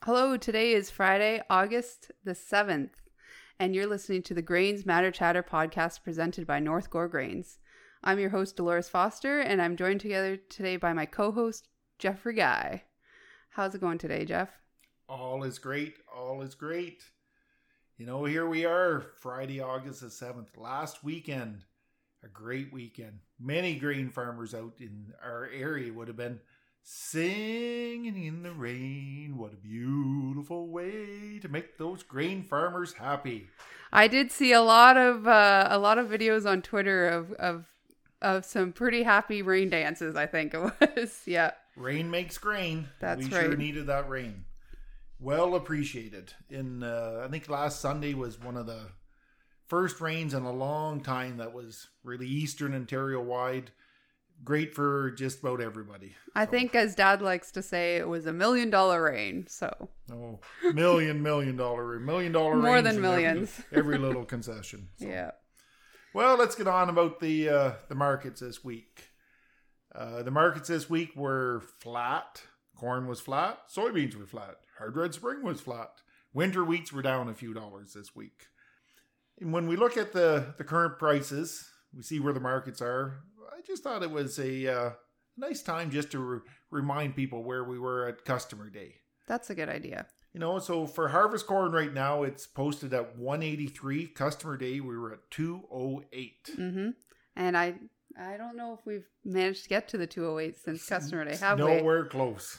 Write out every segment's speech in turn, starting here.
Hello, today is Friday, August the 7th, and you're listening to the Grains Matter Chatter podcast presented by North Gore Grains. I'm your host, Dolores Foster, and I'm joined together today by my co-host, Jeffrey Guy. How's it going today, Jeff? All is great. All is great. You know, here we are, Friday, August the 7th. Last weekend, a great weekend. Many grain farmers out in our area would have been singing in the rain. What a beautiful way to make those grain farmers happy. I did see a lot of videos on Twitter of some pretty happy rain dances, I think it was. Yeah. Rain makes grain. That's we right. Sure needed that rain. Well appreciated. I think last Sunday was one of the first rains in a long time that was really Eastern Ontario wide. Great for just about everybody. I think, as Dad likes to say, it was $1 million rain. So million dollar rain. $1 million more than millions. Every little concession. So. Yeah. Well, let's get on about the markets this week. The markets this week were flat. Corn was flat. Soybeans were flat. Hard red spring was flat. Winter wheats were down a few dollars this week. And when we look at the current prices, we see where the markets are. I just thought it was a nice time just to remind people where we were at Customer Day. That's a good idea. You know, so for harvest corn right now, it's posted at 183. Customer Day, we were at 208. Mm-hmm. And I don't know if we've managed to get to the 208 since Customer Day, have we? Nowhere close.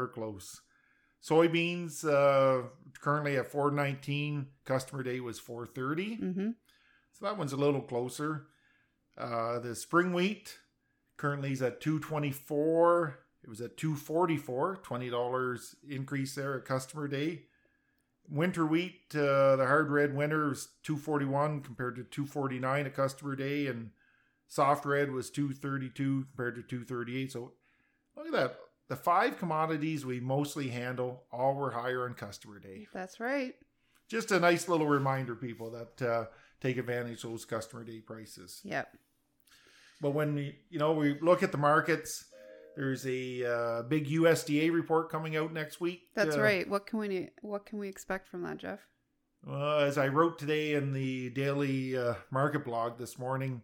Soybeans currently at 419. Customer Day was 430. Mm-hmm. So that one's a little closer. The spring wheat currently is at 224. It was at 244. $20 increase there at Customer Day. Winter wheat, the hard red winter was 241 compared to 249 at Customer Day, and soft red was 232 compared to 238. So look at that. The 5 commodities we mostly handle all were higher on Customer Day. That's right. Just a nice little reminder, people, that take advantage of those Customer Day prices. Yep. But when we look at the markets, there's a big USDA report coming out next week. That's right. What can we expect from that, Jeff? As I wrote today in the daily market blog this morning,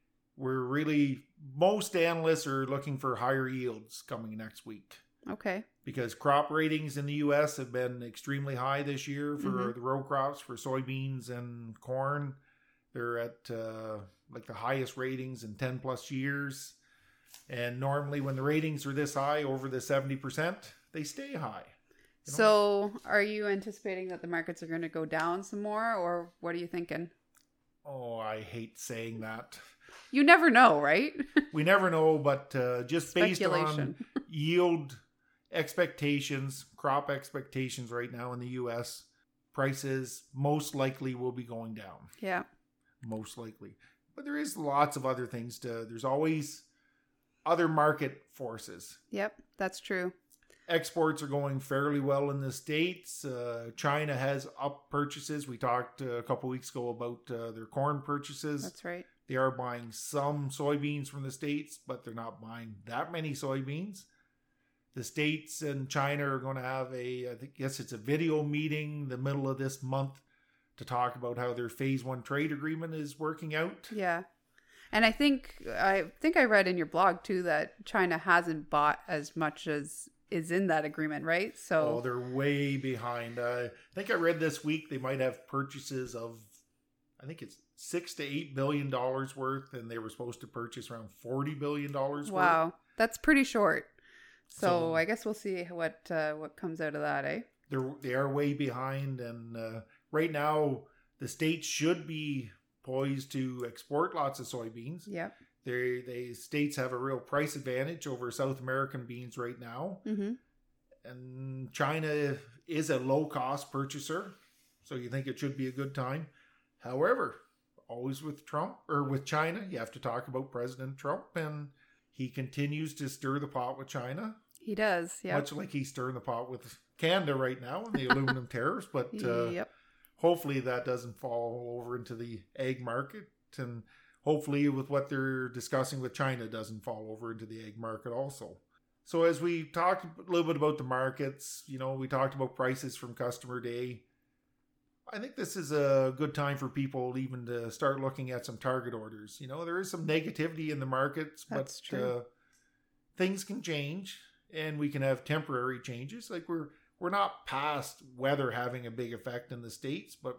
most analysts are looking for higher yields coming next week. Okay. Because crop ratings in the U.S. have been extremely high this year for the row crops, for soybeans and corn. They're at like the highest ratings in 10 plus years. And normally when the ratings are this high, over the 70%, they stay high. So are you anticipating that the markets are going to go down some more, or what are you thinking? Oh, I hate saying that. You never know, right? We never know, but just based on yield expectations, crop expectations right now in the U.S., prices most likely will be going down. Yeah. Most likely. But there is lots of other things there's always other market forces. Yep, that's true. Exports are going fairly well in the States. China has up purchases. We talked a couple weeks ago about their corn purchases. That's right. They are buying some soybeans from the States, but they're not buying that many soybeans. The States and China are going to have I guess it's a video meeting the middle of this month to talk about how their phase 1 trade agreement is working out. Yeah. And I think I read in your blog too that China hasn't bought as much as is in that agreement, right? So they're way behind. I think I read this week they might have purchases of, I think it's $6 to $8 billion worth, and they were supposed to purchase around $40 billion worth. Wow, that's pretty short. So I guess we'll see what comes out of that, eh? They are way behind, and right now the States should be poised to export lots of soybeans. Yep. The States have a real price advantage over South American beans right now. Mm-hmm. And China is a low-cost purchaser, so you think it should be a good time. However, always with China, you have to talk about President Trump, and he continues to stir the pot with China. He does, yeah. Much like he's stirring the pot with Canada right now and the aluminum tariffs, but yep. Hopefully that doesn't fall over into the egg market, and hopefully with what they're discussing with China doesn't fall over into the egg market also. So as we talked a little bit about the markets, we talked about prices from Customer Day. I think this is a good time for people even to start looking at some target orders. There is some negativity in the markets, That's but true. Things can change and we can have temporary changes. Like we're not past weather having a big effect in the States, but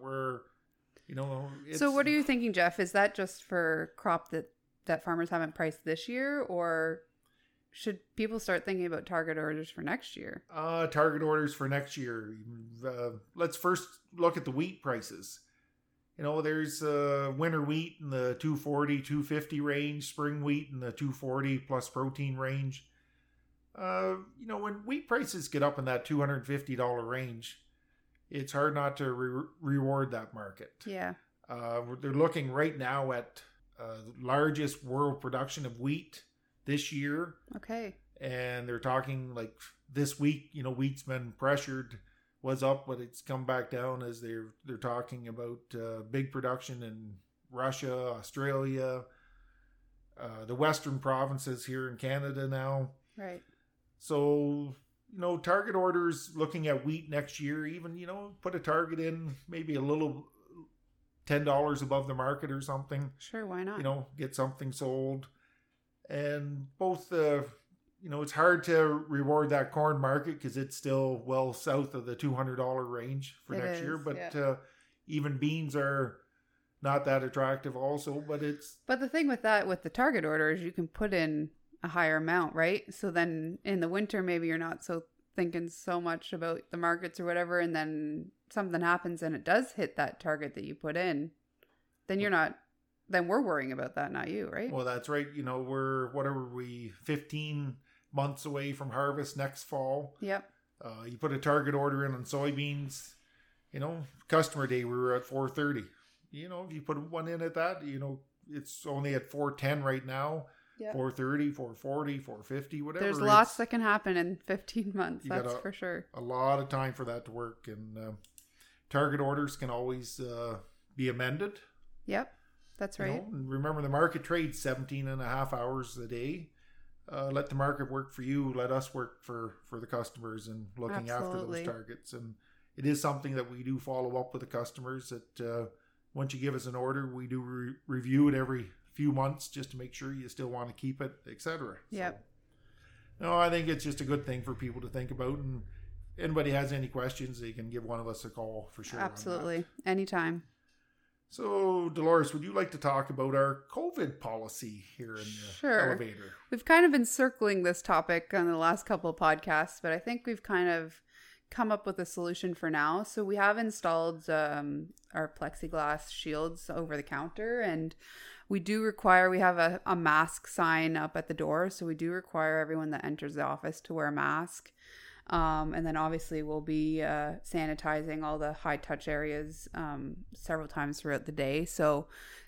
So what are you thinking, Jeff? Is that just for crop that farmers haven't priced this year, or should people start thinking about target orders for next year? Target orders for next year. Let's first look at the wheat prices. There's winter wheat in the 240, 250 range, spring wheat in the 240 plus protein range. When wheat prices get up in that $250 range, it's hard not to reward that market. Yeah. They're looking right now at the largest world production of wheat this year. Okay. And they're talking like this week, wheat's been pressured, was up, but it's come back down as they're talking about big production in Russia, Australia, the western provinces here in Canada now. Right. So, target orders looking at wheat next year, even, put a target in maybe a little $10 above the market or something. Sure, why not? Get something sold. And both it's hard to reward that corn market because it's still well south of the $200 range for next year. But yeah. Even beans are not that attractive also. But the thing with that, with the target order, is you can put in a higher amount, right? So then in the winter, maybe you're not so thinking so much about the markets or whatever. And then something happens and it does hit that target that you put in. Then we're worrying about that, not you, right? Well, that's right. We're 15 months away from harvest next fall. Yep. You put a target order in on soybeans, Customer Day, we were at 430. If you put one in at that, it's only at 410 right now. Yep. 430, 440, 450, whatever. There's lots that can happen in 15 months, that's for sure. A lot of time for that to work. And target orders can always be amended. Yep, that's right. And remember, the market trades 17 and a half hours a day. Let the market work for you. Let us work for the customers and looking after those targets. And it is something that we do follow up with the customers that once you give us an order, we do review it every few months just to make sure you still want to keep it, etc. Yep. So, I think it's just a good thing for people to think about. And if anybody has any questions, they can give one of us a call for sure. Absolutely. Anytime. So, Dolores, would you like to talk about our COVID policy here in the elevator? We've kind of been circling this topic on the last couple of podcasts, but I think we've kind of come up with a solution for now. So we have installed our plexiglass shields over the counter, and we have a mask sign up at the door. So we do require everyone that enters the office to wear a mask. And then obviously we'll be sanitizing all the high touch areas several times throughout the day. So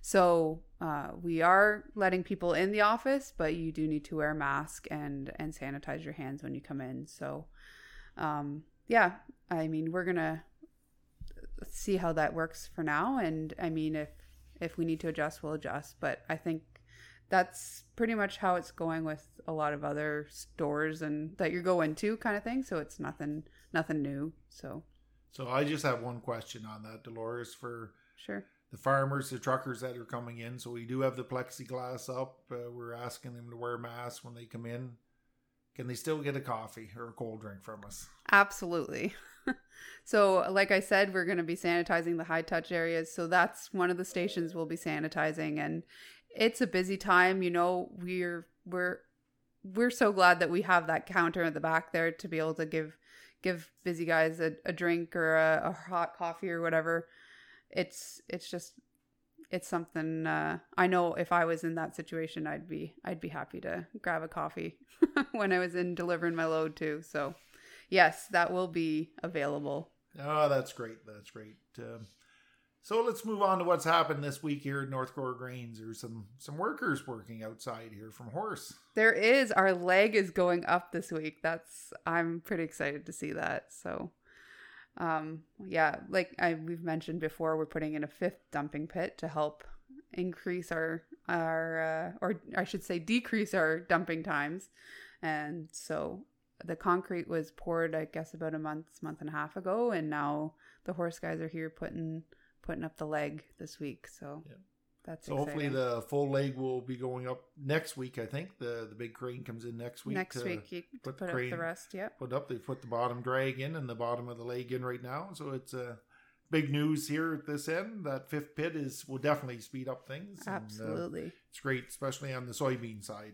we are letting people in the office, but you do need to wear a mask and sanitize your hands when you come in. So we're gonna see how that works for now. And I mean, if we need to adjust, we'll adjust. But I think that's pretty much how it's going with a lot of other stores and that you go into kind of thing. So it's nothing new. So I just have one question on that, Dolores, for sure the farmers, the truckers that are coming in. So we do have the plexiglass up. We're asking them to wear masks when they come in. Can they still get a coffee or a cold drink from us? Absolutely. So like I said, we're going to be sanitizing the high touch areas. So that's one of the stations we'll be sanitizing, and it's a busy time. We're so glad that we have that counter at the back there to be able to give busy guys a drink or a hot coffee or whatever. It's something. I know if I was in that situation, I'd be happy to grab a coffee when I was in delivering my load too. So yes, that will be available. Oh, that's great. That's great. So let's move on to what's happened this week here at North Gore Grains. There's some workers working outside here from Horse. There is. Our leg is going up this week. I'm pretty excited to see that. So, we've mentioned before, we're putting in a 5th dumping pit to help increase decrease our dumping times. And so the concrete was poured, I guess, about a month and a half ago, and now the horse guys are here putting up the leg this week. So that's exciting. Hopefully the full leg will be going up next week. I think the big crane comes in next week. Next week you put up the rest. Yep. They put the bottom drag in and the bottom of the leg in right now. So it's big news here at this end. That fifth pit will definitely speed up things. Absolutely. And, it's great, especially on the soybean side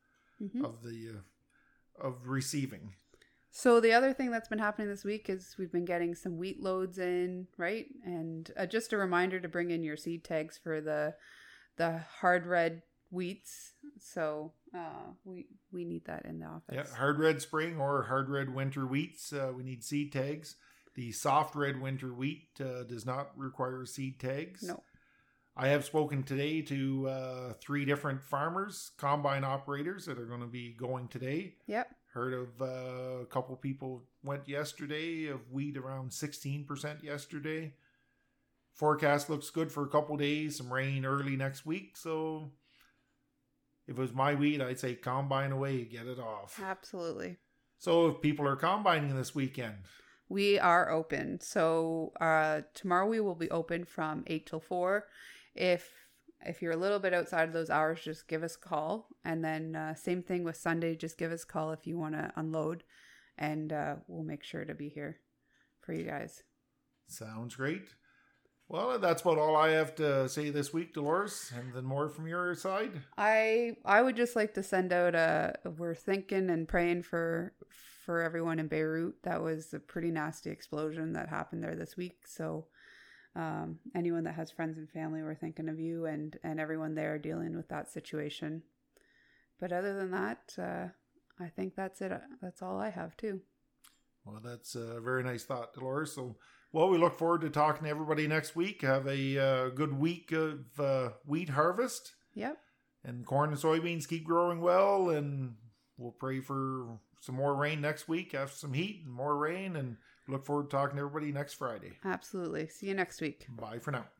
of receiving. So the other thing that's been happening this week is we've been getting some wheat loads in, right? And just a reminder to bring in your seed tags for the hard red wheats. So we need that in the office. Yeah, hard red spring or hard red winter wheats. We need seed tags. The soft red winter wheat does not require seed tags. No. I have spoken today to 3 different farmers, combine operators that are going to be going today. Yep. Heard of a couple people went yesterday of wheat around 16% yesterday. Forecast looks good for a couple days, some rain early next week. So if it was my wheat, I'd say combine away, get it off. Absolutely. So if people are combining this weekend, we are open. So tomorrow we will be open from 8 till 4. If you're a little bit outside of those hours, just give us a call. And then same thing with Sunday, just give us a call if you want to unload. And we'll make sure to be here for you guys. Sounds great. Well, that's about all I have to say this week, Dolores. Anything more from your side? I would just like to send out we're thinking and praying for everyone in Beirut. That was a pretty nasty explosion that happened there this week. So anyone that has friends and family, we're thinking of you and everyone there dealing with that situation. But other than that, I think that's it. That's all I have too. Well, that's a very nice thought, Dolores. So, well, we look forward to talking to everybody next week. Have a good week of wheat harvest. Yep. And corn and soybeans keep growing well. And we'll pray for some more rain next week after some heat and more rain. And look forward to talking to everybody next Friday. Absolutely. See you next week. Bye for now.